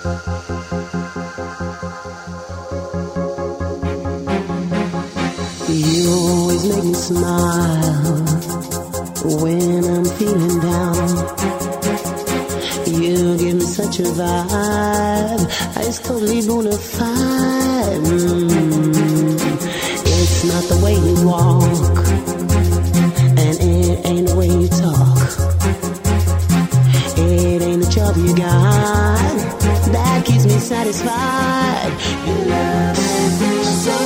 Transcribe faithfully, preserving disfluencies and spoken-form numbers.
You always make me smile when I'm feeling down. You give me such a vibe, it's totally bona fide. Mm. It's not the way you walk, and it ain't the way you talk. It ain't the job you got that keeps me satisfied. Your love is so